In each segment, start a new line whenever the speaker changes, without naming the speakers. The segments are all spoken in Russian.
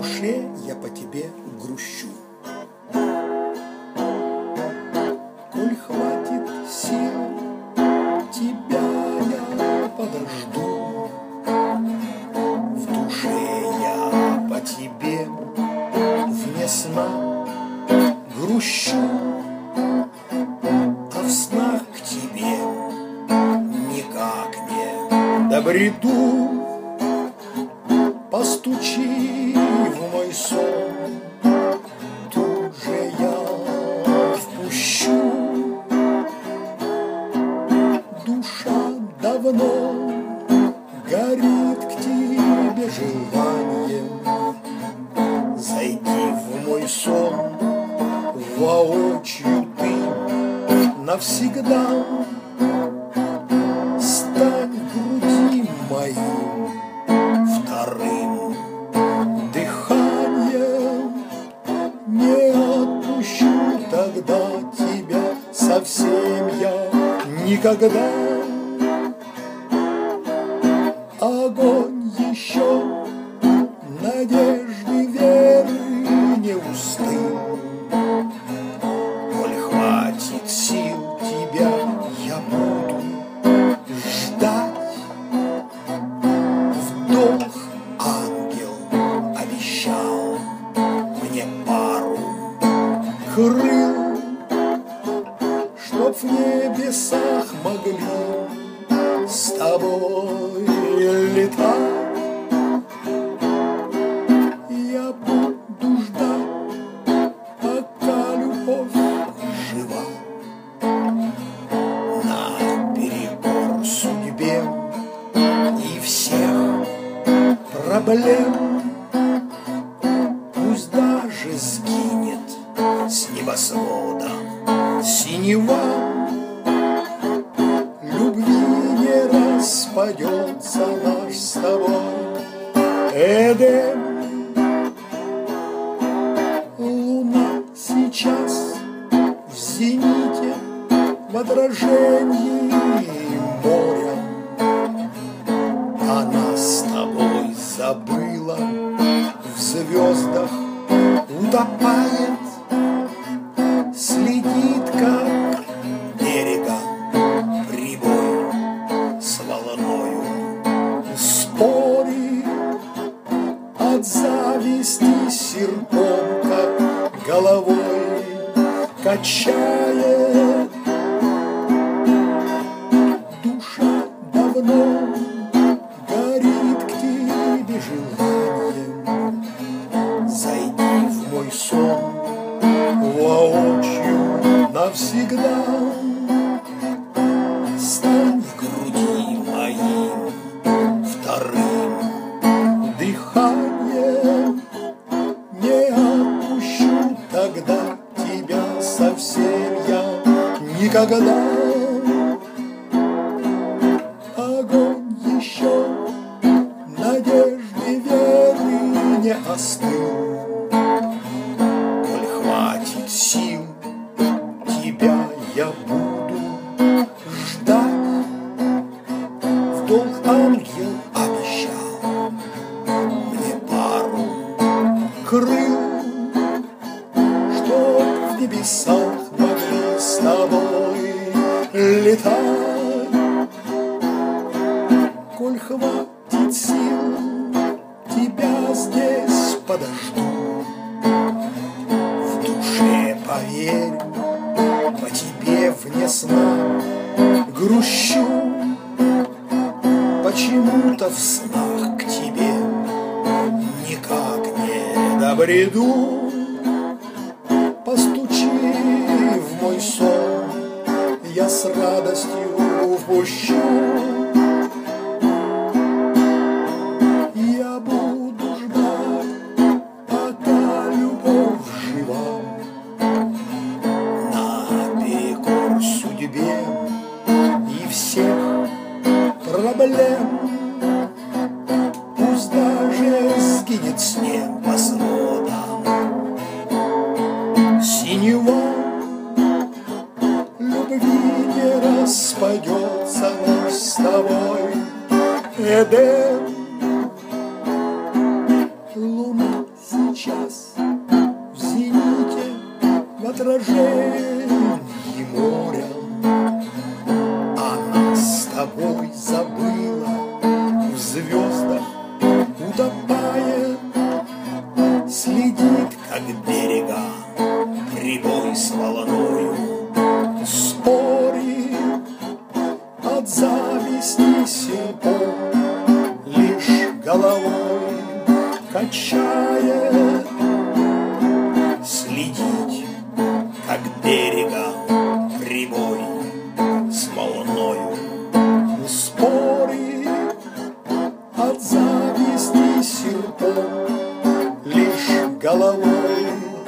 душе я по тебе грущу. Коль хватит сил, тебя я подожду. В душе я по тебе вне сна грущу, а в снах к тебе никак не добреду. Постучи в мой сон, тут же я впущу. Душа давно горит к тебе желанием зайти в мой сон воочию ты навсегда. Стань в груди моим вторым дыханием, не отпущу тогда тебя совсем я никогда. Огонь еще надежды, веры не устыл. Коль хватит сил, тебя я буду ждать. Вдох ангел обещал мне пару крыл, чтоб в небесах могли с тобой летать. Я буду ждать, пока любовь жива. Наперекор судьбе и всех проблем пусть даже сгинет с небосвода синева. Распадется наш с тобой Эдем. Луна сейчас в зените, в отражении моря. Она с тобой забыла, в звездах утопает, следит, как берега прибой с волною спорит. От зависти серпом, как головой качает. Душа давно горит к тебе желанием зайди в мой сон воочию навсегда. Стань в груди моим вторым дыханием, не отпущу тогда тебя совсем я никогда. Огонь еще надежды, веры не остыл. Коль хватит сил, тебя я буду ждать. В долг ангел обещал мне пару крыл, чтоб в небесах могли с тобой летать. Коль хватит сил, тебя здесь подожду. В душе, поверь, по тебе вне сна грущу. Почему-то в снах к тебе никак не добреду. Постучи в мой сон, я с радостью впущу. Я буду ждать, пока любовь жива. Наперекор судьбе и всех проблем пусть даже сгинет с небосвода синева. Любви не распадется наш с тобой Эдем. Луна утопая, следит, как берега прибой с волною, спорит от зависти серпом, лишь головой качает, следить, как берега прибой с волною, спорит от зависти серпом, лишь головой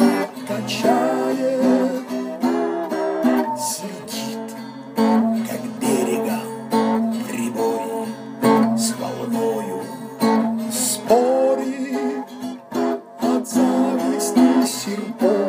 качает, следит, как берега прибой с волною, спорит от зависти серпом.